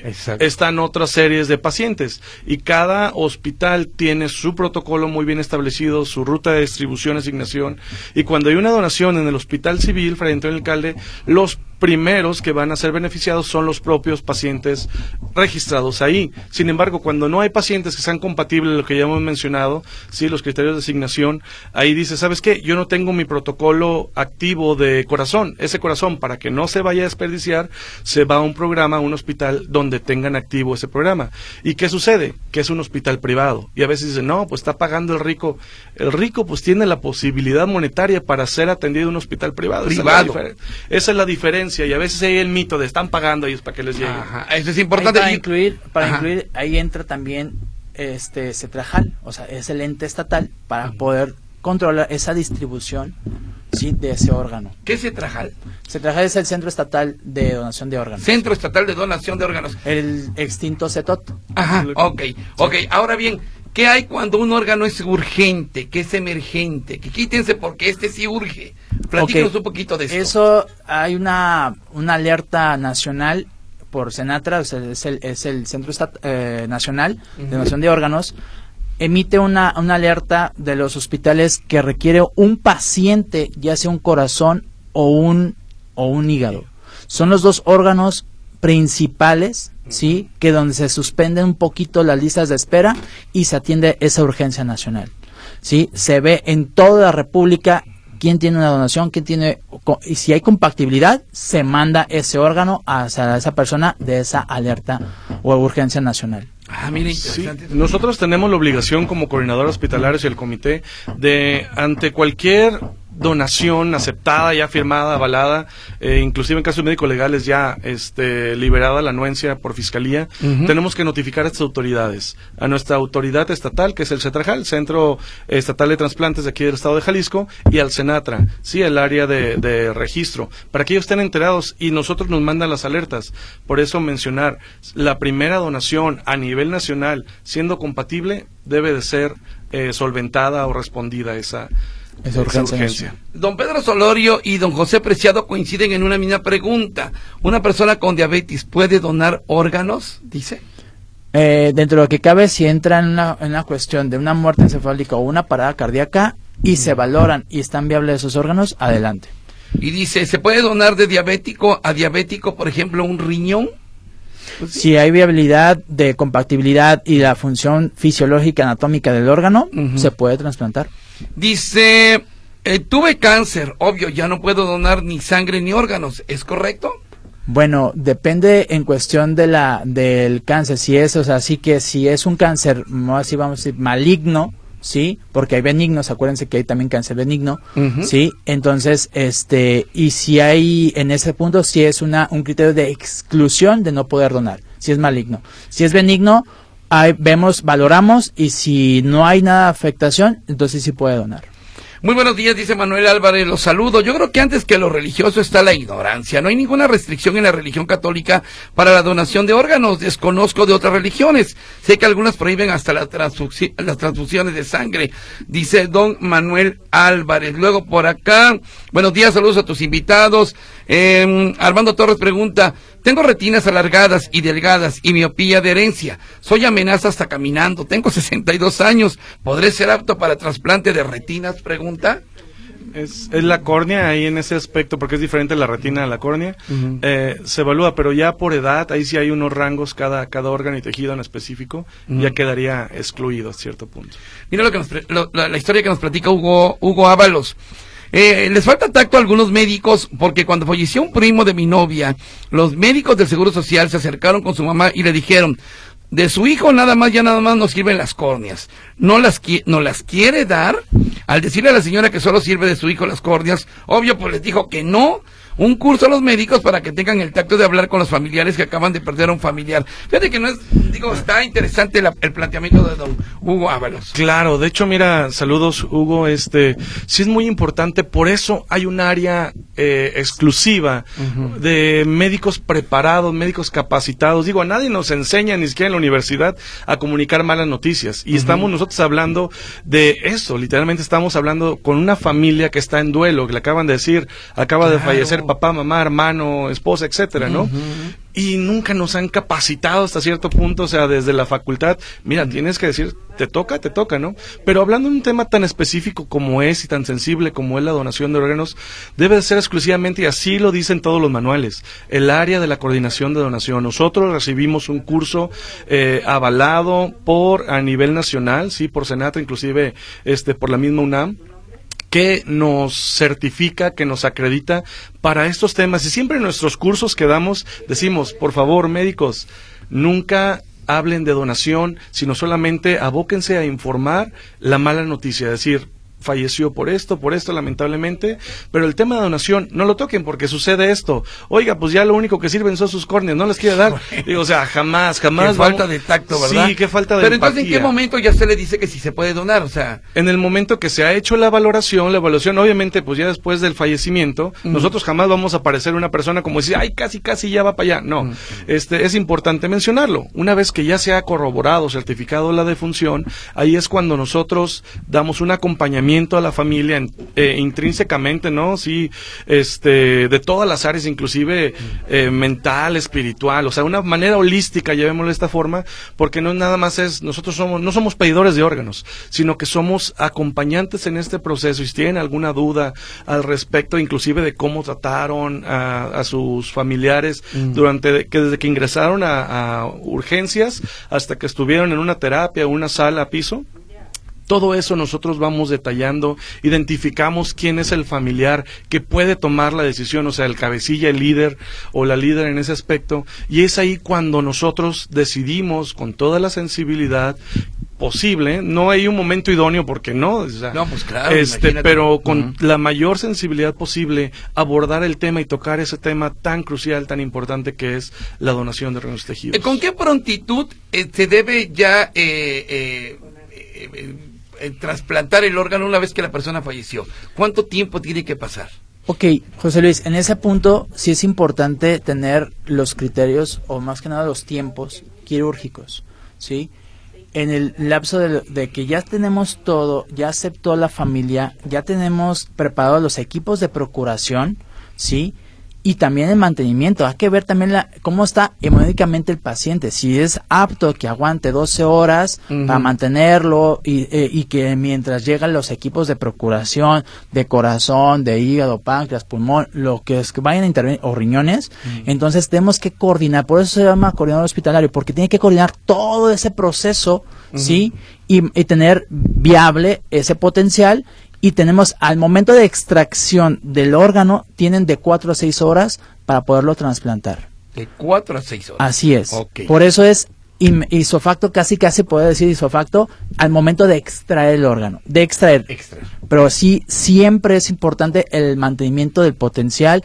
C: están otras series de pacientes, y cada hospital tiene su protocolo muy bien establecido, su ruta de distribución, asignación, y cuando hay una donación en el Hospital Civil Fray Antonio Alcalde, los primeros que van a ser beneficiados son los propios pacientes registrados ahí. Sin embargo, cuando no hay pacientes que sean compatibles, lo que ya hemos mencionado, sí, los criterios de asignación, ahí dice, ¿sabes qué? Yo no tengo mi protocolo activo de corazón. Ese corazón, para que no se vaya a desperdiciar, se va a un programa, un hospital donde tengan activo ese programa. ¿Y qué sucede? Que es un hospital privado. Y a veces dicen, no, pues está pagando el rico. El rico pues tiene la posibilidad monetaria para ser atendido en un hospital privado. Esa es la diferencia. Y a veces hay el mito de están pagando y es para que les llegue.
B: Ajá, eso es importante.
D: Para incluir, ahí entra también Cetrajal, o sea, es el ente estatal para poder controlar esa distribución, sí, de ese órgano.
B: ¿Qué es Cetrajal?
D: Cetrajal es el Centro Estatal de Donación de Órganos.
B: Centro Estatal de Donación de Órganos.
D: El extinto CETOT.
B: Ajá, ok. Ahora bien, ¿qué hay cuando un órgano es urgente, que es emergente? Que quítense porque sí urge. Platícanos un poquito de esto.
D: Eso, hay una alerta nacional por Senatra, o sea, es el Centro Nacional de Donación de Órganos, emite una alerta de los hospitales que requiere un paciente, ya sea un corazón o un hígado. Son los dos órganos principales, sí, que donde se suspenden un poquito las listas de espera y se atiende esa urgencia nacional. Sí, se ve en toda la República quién tiene una donación, y si hay compatibilidad, se manda ese órgano a esa persona de esa alerta o urgencia nacional.
B: Mira, interesante.
C: Sí, nosotros tenemos la obligación como coordinador hospitalario y el comité de, ante cualquier donación aceptada, ya firmada, avalada, inclusive en casos médicos legales ya liberada la anuencia por fiscalía, tenemos que notificar a estas autoridades, a nuestra autoridad estatal, que es el CETRAJAL, Centro Estatal de Trasplantes de aquí del estado de Jalisco, y al Senatra, sí, el área de registro, para que ellos estén enterados, y nosotros nos mandan las alertas. Por eso mencionar, la primera donación a nivel nacional, siendo compatible, debe de ser solventada o respondida esa urgencia.
B: Don Pedro Solorio y don José Preciado coinciden en una misma pregunta. ¿Una persona con diabetes puede donar órganos? Dice.
D: Dentro de lo que cabe, si entra en una cuestión de una muerte encefálica o una parada cardíaca y se valoran y están viables esos órganos, adelante.
B: Y dice, ¿se puede donar de diabético a diabético, por ejemplo, un riñón?
D: Pues sí. Si hay viabilidad de compatibilidad y la función fisiológica anatómica del órgano, se puede trasplantar.
B: Dice, tuve cáncer, obvio, ya no puedo donar ni sangre ni órganos, ¿es correcto?
D: Bueno, depende en cuestión del cáncer, si es un cáncer, así vamos a decir, maligno, sí, porque hay benignos, acuérdense que hay también cáncer benigno, sí, entonces, y si hay, en ese punto, si es un criterio de exclusión de no poder donar, si es maligno. Si es benigno, valoramos, y si no hay nada de afectación, entonces sí puede donar.
B: Muy buenos días, dice Manuel Álvarez, los saludo. Yo creo que antes que lo religioso está la ignorancia. No hay ninguna restricción en la religión católica para la donación de órganos. Desconozco de otras religiones. Sé que algunas prohíben hasta las transfusiones de sangre, dice don Manuel Álvarez. Luego por acá, buenos días, saludos a tus invitados. Armando Torres pregunta, tengo retinas alargadas y delgadas y miopía de herencia. Soy amenaza hasta caminando. Tengo 62 años. ¿Podré ser apto para trasplante de retinas? Pregunta.
C: Es la córnea ahí en ese aspecto, porque es diferente la retina a la córnea. Se evalúa, pero ya por edad, ahí sí hay unos rangos, cada órgano y tejido en específico, ya quedaría excluido a cierto punto.
B: Mira la historia que nos platica Hugo Ábalos. Les falta tacto a algunos médicos porque cuando falleció un primo de mi novia, los médicos del Seguro Social se acercaron con su mamá y le dijeron, de su hijo nada más nos sirven las córneas. No las quiere dar. Al decirle a la señora que solo sirve de su hijo las córneas, obvio pues les dijo que no. un curso a los médicos para que tengan el tacto de hablar con los familiares que acaban de perder a un familiar. Fíjate que no es, está interesante el planteamiento de don Hugo Ábalos.
C: Claro, de hecho, mira, saludos, Hugo, sí es muy importante, por eso hay un área exclusiva de médicos preparados, médicos capacitados. Digo, a nadie nos enseña, ni siquiera en la universidad, a comunicar malas noticias. Y estamos nosotros hablando de eso, literalmente estamos hablando con una familia que está en duelo, que le acaban de decir, acaba de fallecer papá, mamá, hermano, esposa, etcétera, ¿no? Y nunca nos han capacitado hasta cierto punto, o sea, desde la facultad, mira, tienes que decir, te toca, ¿no? Pero hablando de un tema tan específico como es y tan sensible como es la donación de órganos, debe de ser exclusivamente, y así lo dicen todos los manuales, el área de la coordinación de donación. Nosotros recibimos un curso avalado a nivel nacional, sí, por Senata, inclusive por la misma UNAM, que nos certifica, que nos acredita para estos temas. Y siempre en nuestros cursos que damos, decimos, por favor, médicos, nunca hablen de donación, sino solamente abóquense a informar la mala noticia, es decir, falleció por esto, lamentablemente, pero el tema de donación, no lo toquen porque sucede esto. Oiga, pues ya lo único que sirven son sus córneas, no les quiere dar. Digo, o sea, jamás.
B: Qué falta de tacto, ¿verdad?
C: Sí, qué falta de
B: Pero
C: empatía.
B: entonces, ¿en qué momento ya se le dice que sí se puede donar? O sea,
C: en el momento que se ha hecho la evaluación, obviamente, pues ya después del fallecimiento, nosotros jamás vamos a aparecer una persona como decir, ay, casi ya va para allá. No, es importante mencionarlo. Una vez que ya se ha corroborado, certificado la defunción, ahí es cuando nosotros damos un acompañamiento a la familia intrínsecamente, ¿no? Sí, de todas las áreas, inclusive mental, espiritual, o sea, una manera holística, llevémoslo de esta forma, porque no nada más nosotros no somos pedidores de órganos, sino que somos acompañantes en este proceso. Y si tienen alguna duda al respecto, inclusive de cómo trataron a sus familiares desde que ingresaron a urgencias hasta que estuvieron en una terapia, una sala a piso, todo eso nosotros vamos detallando, identificamos quién es el familiar que puede tomar la decisión, o sea, el cabecilla, el líder o la líder en ese aspecto, y es ahí cuando nosotros decidimos con toda la sensibilidad posible, no hay un momento idóneo porque no, o sea,
B: no, pues claro,
C: pero con la mayor sensibilidad posible abordar el tema y tocar ese tema tan crucial, tan importante que es la donación de órganos tejidos.
B: ¿Con qué prontitud se debe ya trasplantar el órgano una vez que la persona falleció? ¿Cuánto tiempo tiene que pasar?
D: Ok, José Luis, en ese punto sí es importante tener los criterios, o más que nada los tiempos quirúrgicos, ¿sí? En el lapso de que ya tenemos todo, ya aceptó la familia, ya tenemos preparados los equipos de procuración, ¿sí? Y también el mantenimiento, hay que ver también cómo está hemodinámicamente el paciente, si es apto que aguante 12 horas para mantenerlo y que mientras llegan los equipos de procuración, de corazón, de hígado, páncreas, pulmón, lo que es que vayan a intervenir, o riñones, entonces tenemos que coordinar, por eso se llama coordinador hospitalario, porque tiene que coordinar todo ese proceso, ¿sí? Y tener viable ese potencial. Y tenemos, al momento de extracción del órgano, tienen de 4 a 6 horas para poderlo trasplantar.
B: De 4 a 6 horas.
D: Así es.
B: Okay.
D: Por eso es isofacto, casi puede decir isofacto, al momento de extraer el órgano. De extraer. Pero sí, siempre es importante el mantenimiento del potencial,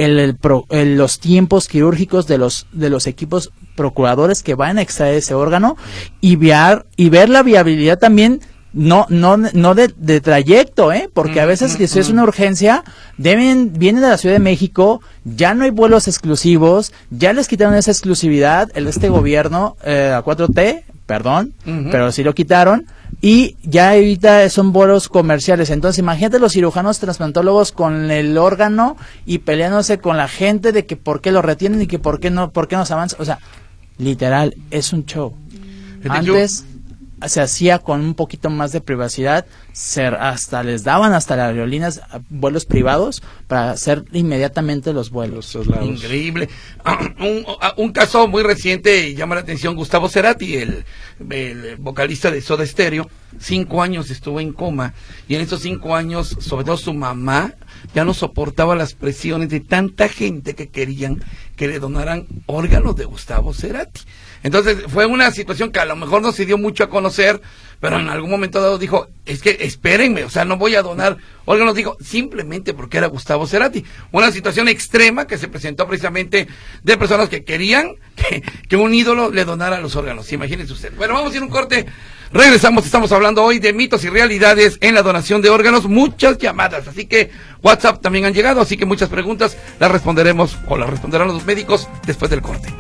D: los tiempos quirúrgicos de los equipos procuradores que van a extraer ese órgano y ver la viabilidad también. No de trayecto, porque a veces que si es una urgencia, vienen de la Ciudad de México, ya no hay vuelos exclusivos, ya les quitaron esa exclusividad, gobierno, la 4T, perdón, pero sí lo quitaron, y ya ahorita son vuelos comerciales. Entonces imagínate los cirujanos trasplantólogos con el órgano y peleándose con la gente de que por qué lo retienen y que por qué no se avanza. O sea, literal, es un show. Antes se hacía con un poquito más de privacidad, hasta les daban hasta las aerolíneas vuelos privados para hacer inmediatamente los vuelos.
B: Increíble. Un caso muy reciente llama la atención: Gustavo Cerati, el vocalista de Soda Stereo, 5 años estuvo en coma, y en esos 5 años, sobre todo su mamá, ya no soportaba las presiones de tanta gente que querían que le donaran órganos de Gustavo Cerati. Entonces fue una situación que a lo mejor no se dio mucho a conocer, pero en algún momento dado dijo, es que espérenme, o sea, no voy a donar órganos, dijo, simplemente porque era Gustavo Cerati. Una situación extrema que se presentó precisamente de personas que querían que un ídolo le donara los órganos, imagínense usted. Bueno, vamos a ir a un corte, regresamos, estamos hablando hoy de mitos y realidades en la donación de órganos, muchas llamadas, así que WhatsApp también han llegado, así que muchas preguntas las responderemos o las responderán los médicos después del corte.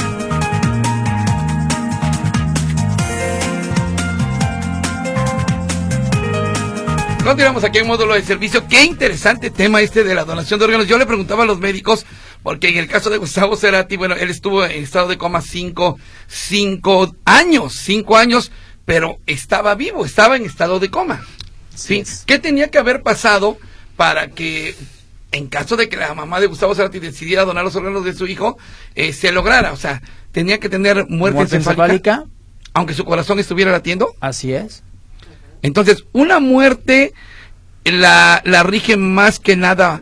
B: Continuamos aquí en Módulo de Servicio. Qué interesante tema este de la donación de órganos. Yo le preguntaba a los médicos, porque en el caso de Gustavo Cerati, bueno, él estuvo en estado de coma 5 años, pero estaba vivo, estaba en estado de coma. ¿Sí? ¿Qué tenía que haber pasado para que, en caso de que la mamá de Gustavo Cerati decidiera donar los órganos de su hijo, se lograra? O sea, tenía que tener muerte encefálica, aunque su corazón estuviera latiendo.
D: Así es.
B: Entonces, una muerte la rige más que nada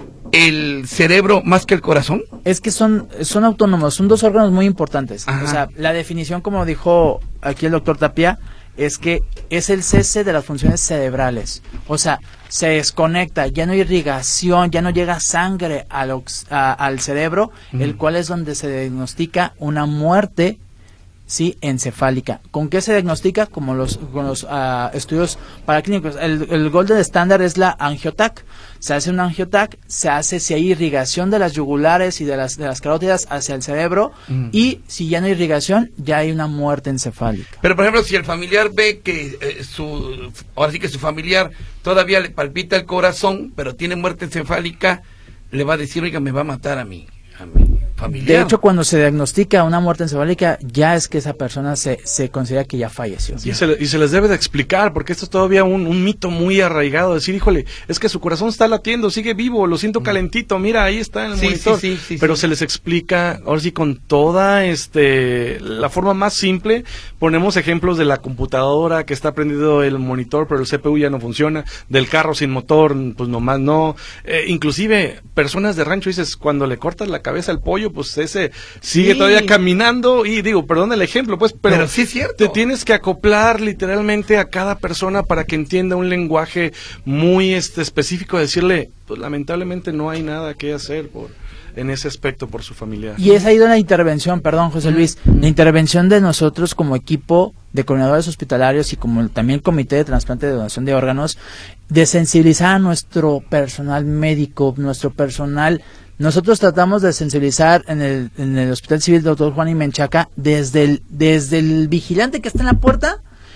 B: el cerebro más que el corazón.
D: Es que son autónomos, son dos órganos muy importantes.
B: Ajá.
D: O sea, la definición, como dijo aquí el doctor Tapia, es que es el cese de las funciones cerebrales. O sea, se desconecta, ya no hay irrigación, ya no llega sangre al cerebro, el cual es donde se diagnostica una muerte, sí, encefálica. ¿Con qué se diagnostica? Con los estudios paraclínicos. El golden estándar es la angiotac. Se hace un angiotac, se hace si hay irrigación de las yugulares y de las carótidas hacia el cerebro, y si ya no hay irrigación, ya hay una muerte encefálica.
B: Pero, por ejemplo, si el familiar ve que ahora sí que su familiar todavía le palpita el corazón, pero tiene muerte encefálica, le va a decir, oiga, me va a matar a mi familiar.
D: De hecho, cuando se diagnostica una muerte encefálica, ya es que esa persona se considera que ya falleció.
C: Y se les debe de explicar, porque esto es todavía un mito muy arraigado, decir, híjole, es que su corazón está latiendo, sigue vivo, lo siento calentito, mira, ahí está en el monitor. Sí, pero se les explica, ahora sí, con toda la forma más simple. Ponemos ejemplos de la computadora que está prendido el monitor, pero el CPU ya no funciona, del carro sin motor, pues nomás no. Inclusive, personas de rancho, dices, cuando le cortas la cabeza al pollo, pues ese sigue todavía caminando, y digo, perdón el ejemplo, pues, pero
B: sí es cierto.
C: Te tienes que acoplar literalmente a cada persona para que entienda un lenguaje muy específico, decirle, pues lamentablemente no hay nada que hacer en ese aspecto por su familiar.
D: Y es ahí donde la intervención, perdón José Luis, la intervención de nosotros como equipo de coordinadores hospitalarios y como también el comité de trasplante de donación de órganos, de sensibilizar a nuestro personal médico, nuestro personal. Nosotros tratamos de sensibilizar en el Hospital Civil Dr. Juan y Menchaca, desde el vigilante que está en la puerta,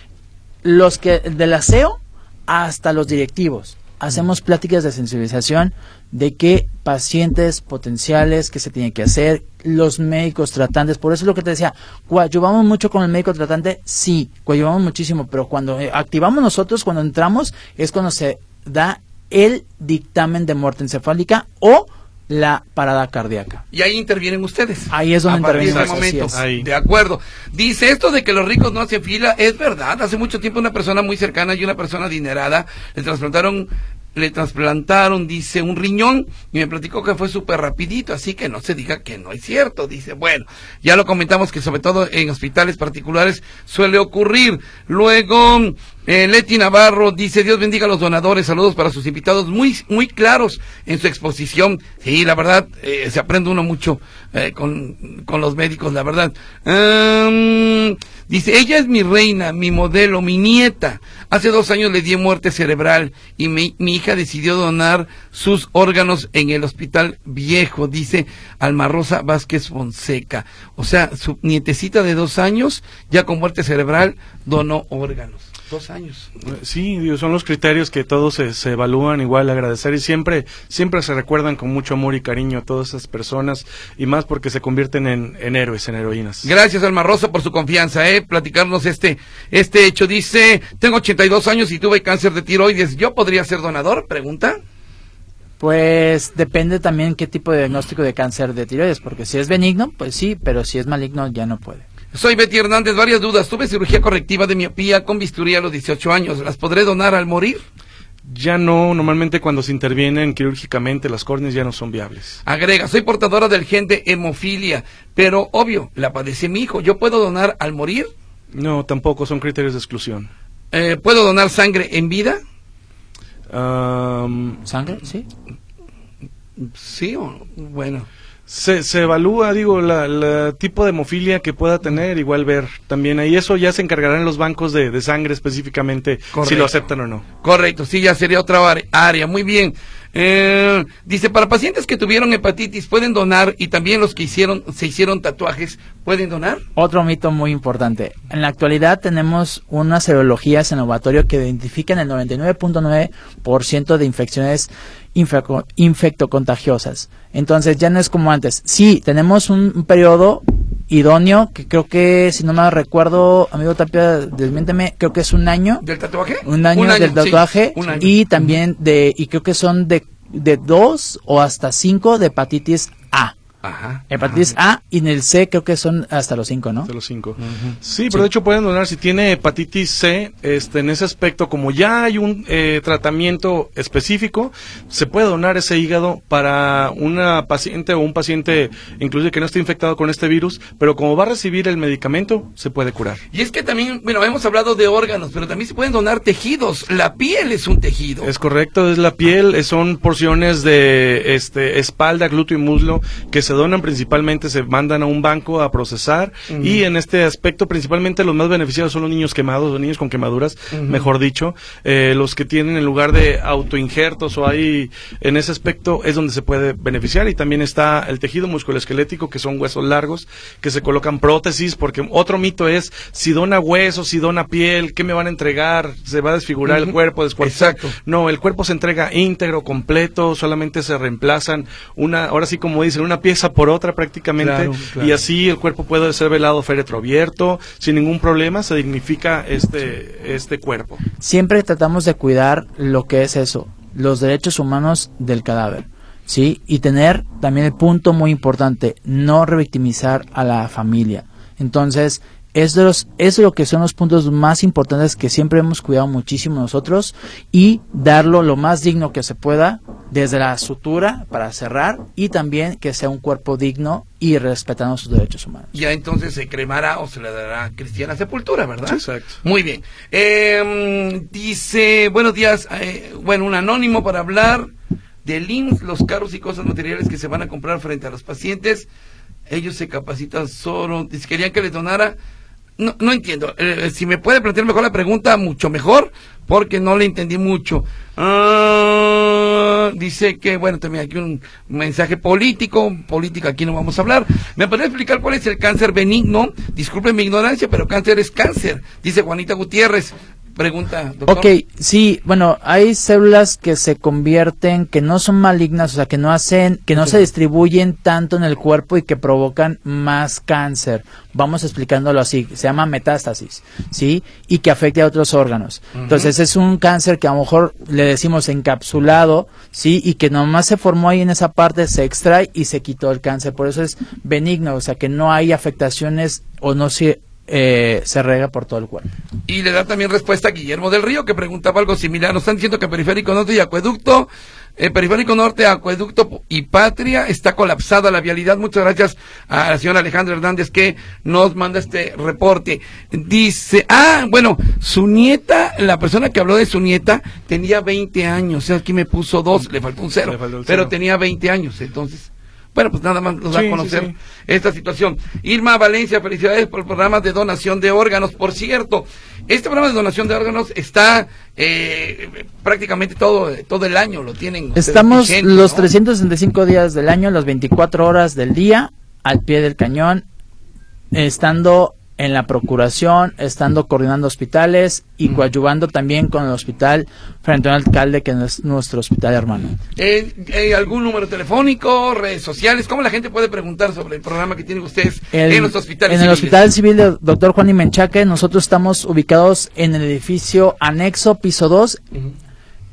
D: del aseo, hasta los directivos. Hacemos pláticas de sensibilización de qué pacientes potenciales, qué se tiene que hacer, los médicos tratantes. Por eso es lo que te decía, coadyuvamos mucho con el médico tratante, sí, coadyuvamos muchísimo, pero cuando activamos nosotros, cuando entramos, es cuando se da el dictamen de muerte encefálica o la parada cardíaca.
B: Y ahí intervienen ustedes.
D: Ahí es donde intervienen.
B: A partir de ese momento. De acuerdo. Dice, esto de que los ricos no hacen fila, es verdad. Hace mucho tiempo una persona muy cercana y una persona adinerada le trasplantaron, dice, un riñón, y me platicó que fue súper rapidito, así que no se diga que no es cierto. Dice, bueno, ya lo comentamos que sobre todo en hospitales particulares suele ocurrir. Luego, Leti Navarro dice, Dios bendiga a los donadores, saludos para sus invitados, muy, muy claros en su exposición. Sí, la verdad, se aprende uno mucho con los médicos, la verdad. Dice, ella es mi reina, mi modelo, mi nieta. Hace 2 años le di muerte cerebral y mi hija decidió donar sus órganos en el Hospital Viejo, dice Alma Rosa Vázquez Fonseca. O sea, su nietecita de 2 años, ya con muerte cerebral, donó órganos. 2 años.
C: Sí, son los criterios que todos se evalúan, igual agradecer, y siempre se recuerdan con mucho amor y cariño a todas esas personas, y más porque se convierten en héroes, en heroínas.
B: Gracias, Alma Rosa, por su confianza, platicarnos este hecho. Dice, tengo 82 años y tuve cáncer de tiroides, ¿yo podría ser donador? Pregunta.
D: Pues depende también qué tipo de diagnóstico de cáncer de tiroides, porque si es benigno, pues sí, pero si es maligno ya no puede.
B: Soy Betty Hernández, varias dudas. Tuve cirugía correctiva de miopía con bisturí a los 18 años. ¿Las podré donar al morir?
C: ya no, normalmente cuando se intervienen quirúrgicamente las córneas ya no son viables.
B: Agrega, soy portadora del gen de hemofilia, pero obvio, la padece mi hijo. ¿Yo puedo donar al morir?
C: No, tampoco, son criterios de exclusión.
B: ¿Puedo donar sangre en vida?
D: ¿Sangre? Sí.
B: Sí o no? Bueno.
C: Se evalúa, digo, la tipo de hemofilia que pueda tener, igual ver también ahí. Eso ya se encargarán los bancos de sangre específicamente,
B: correcto,
C: si lo aceptan o no.
B: Correcto, sí, ya sería otra área. Muy bien. Dice, para pacientes que tuvieron hepatitis, ¿pueden donar? Y también los que se hicieron tatuajes, ¿pueden donar?
D: Otro mito muy importante. En la actualidad tenemos unas serologías en laboratorio que identifican el 99.9% de infecciones infectocontagiosas. Entonces ya no es como antes. Sí, tenemos un periodo idóneo, que creo que, si no me recuerdo, amigo Tapia, desmiénteme, creo que es un año.
B: ¿Del tatuaje?
D: Un año del tatuaje,
B: sí, un año.
D: Y también y creo que son de 2 o hasta 5 de hepatitis A.
B: Ajá.
D: Hepatitis A, y en el C creo que son hasta los 5, ¿no?
C: Hasta los 5. Sí, pero de hecho pueden donar si tiene hepatitis C, en ese aspecto, como ya hay un tratamiento específico, se puede donar ese hígado para una paciente o un paciente, inclusive que no esté infectado con este virus, pero como va a recibir el medicamento, se puede curar.
B: Y es que también, bueno, hemos hablado de órganos, pero también se pueden donar tejidos. La piel es un tejido.
C: Es correcto, es la piel, son porciones de espalda, glúteo y muslo que se donan principalmente, se mandan a un banco a procesar, y en este aspecto principalmente los más beneficiados son los niños quemados, los niños con quemaduras, mejor dicho, los que tienen en lugar de autoinjertos o ahí, en ese aspecto es donde se puede beneficiar. Y también está el tejido musculoesquelético, que son huesos largos, que se colocan prótesis, porque otro mito es, si dona huesos, si dona piel, ¿qué me van a entregar? ¿Se va a desfigurar el cuerpo, descuartizar?
B: Exacto.
C: No, el cuerpo se entrega íntegro, completo, solamente se reemplazan ahora sí, como dicen, una pieza por otra prácticamente, claro. Y así el cuerpo puede ser velado féretro abierto, sin ningún problema, se dignifica este cuerpo.
D: Siempre tratamos de cuidar lo que es eso, los derechos humanos del cadáver, ¿sí? Y tener también el punto muy importante, no revictimizar a la familia. Entonces, es lo que son los puntos más importantes que siempre hemos cuidado muchísimo nosotros, y darlo lo más digno que se pueda, desde la sutura para cerrar, y también que sea un cuerpo digno y respetando sus derechos humanos.
B: Ya entonces se cremará o se le dará cristiana sepultura, ¿verdad?
C: Sí, exacto.
B: Muy bien. Dice, buenos días, un anónimo para hablar del IMSS, los carros y cosas materiales que se van a comprar frente a los pacientes. Ellos se capacitan solo, querían que les donara. No entiendo. Si me puede plantear mejor la pregunta, mucho mejor, porque no le entendí mucho. Dice que, también aquí un mensaje política, aquí no vamos a hablar. ¿Me podría explicar cuál es el cáncer benigno? Disculpen mi ignorancia, pero cáncer es cáncer, dice Juanita Gutiérrez. Pregunta, doctor.
D: Ok, sí, hay células que se convierten, que no son malignas, o sea, que no se distribuyen tanto en el cuerpo y que provocan más cáncer. Vamos explicándolo así, se llama metástasis, ¿sí? Y que afecta a otros órganos. Entonces, es un cáncer que a lo mejor le decimos encapsulado, ¿sí? Y que nomás se formó ahí en esa parte, se extrae y se quitó el cáncer. Por eso es benigno, o sea, que no hay afectaciones o no se rega por todo el cuerpo.
B: Y le da también respuesta a Guillermo del Río, que preguntaba algo similar. Nos están diciendo que Periférico Norte y Acueducto, Periférico Norte, Acueducto y Patria está colapsada la vialidad. Muchas gracias a la señora Alejandra Hernández que nos manda este reporte. Dice, su nieta, la persona que habló de su nieta tenía 20 años, aquí me puso 2, le faltó un 0, pero tenía 20 años, entonces... pues nada más nos va a conocer esta situación. Irma Valencia, felicidades por el programa de donación de órganos. Por cierto, este programa de donación de órganos está prácticamente todo el año, lo tienen.
D: Estamos vigentes, los 365 días del año, las 24 horas del día, al pie del cañón, estando en la procuración, estando coordinando hospitales y coadyuvando también con el hospital frente a un alcalde que es nuestro hospital hermano.
B: ¿Algún número telefónico, redes sociales? ¿Cómo la gente puede preguntar sobre el programa que tienen ustedes en los hospitales civiles?
D: En el Hospital Civil de Dr. Juan y Menchaca, nosotros estamos ubicados en el edificio anexo, piso 2,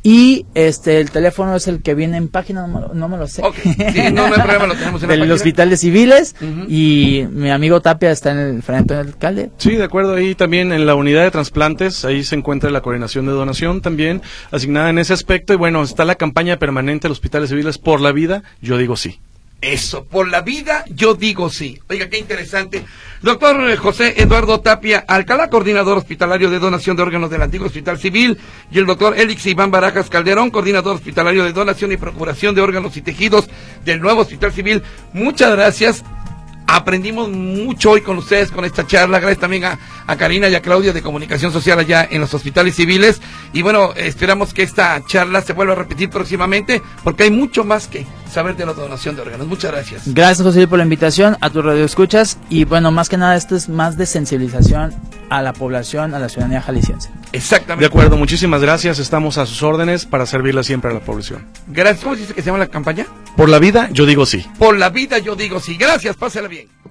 D: Y el teléfono es el que viene en página, no me lo sé.
B: Ok, sí, no hay problema, lo tenemos en la
D: Del
B: página.
D: Hospital de Civiles. Y mi amigo Tapia está en el frente del alcalde.
C: Sí, de acuerdo, ahí también en la unidad de trasplantes, ahí se encuentra la coordinación de donación también asignada en ese aspecto, y bueno, está la campaña permanente de los hospitales civiles por la vida, yo digo sí.
B: Eso, por la vida, yo digo sí. Oiga, qué interesante. Doctor José Eduardo Tapia Alcalá, coordinador hospitalario de donación de órganos del antiguo Hospital Civil, y el doctor Élix Iván Barajas Calderón, coordinador hospitalario de donación y procuración de órganos y tejidos del nuevo Hospital Civil. Muchas gracias. Aprendimos mucho hoy con ustedes, con esta charla. Gracias también a Karina y a Claudia de Comunicación Social allá en los hospitales civiles. Y bueno, esperamos que esta charla se vuelva a repetir próximamente, porque hay mucho más que saber de la donación de órganos. Muchas gracias.
D: Gracias, José, por la invitación, a tu radio escuchas. Y bueno, más que nada, esto es más de sensibilización a la población, a la ciudadanía jalisciense.
B: Exactamente.
C: De acuerdo, muchísimas gracias. Estamos a sus órdenes para servirle siempre a la población.
B: Gracias. ¿Cómo se dice que se llama la campaña?
C: Por la vida, yo digo sí.
B: Por la vida, yo digo sí. Gracias, pásala bien.